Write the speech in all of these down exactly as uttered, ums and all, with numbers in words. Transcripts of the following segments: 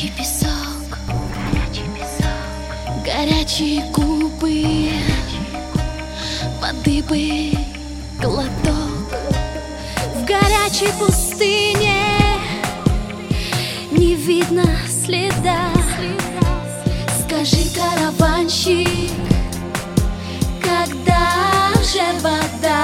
Горячий песок, горячие губы, воды бы глоток. В горячей пустыне не видно следа. Скажи, караванщик, когда же вода?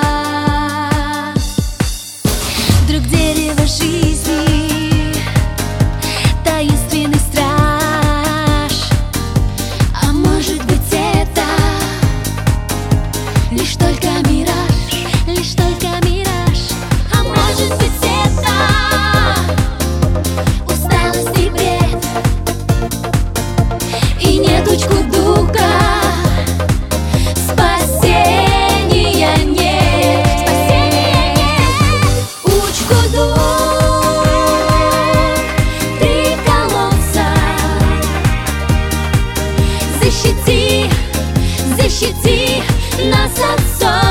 Вдруг дерево жизни, таинственный страж. А может быть, это лишь только мираж, лишь только мираж. А может быть, это усталость и бред, и нетучку духа, спасения нет, спасения нет. Учку-дух, ты колодца, защити, защити нас от ссор.